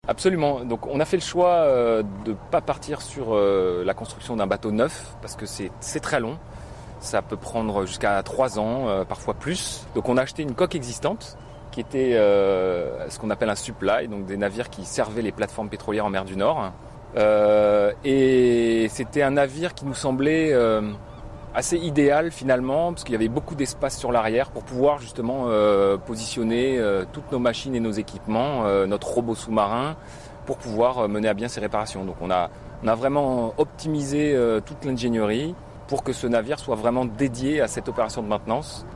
Absolument. Donc on a fait le choix de ne pas partir sur la construction d'un bateau neuf parce que c'est très long. Ça peut prendre jusqu'à 3 ans, parfois plus. Donc on a acheté une coque existante qui était ce qu'on appelle un supply, donc des navires qui servaient les plateformes pétrolières en mer du Nord. Et c'était un navire qui nous semblait assez idéal finalement, parce qu'il y avait beaucoup d'espace sur l'arrière pour pouvoir justement positionner toutes nos machines et nos équipements, notre robot sous-marin, pour pouvoir mener à bien ces réparations. Donc on a vraiment optimisé toute l'ingénierie pour que ce navire soit vraiment dédié à cette opération de maintenance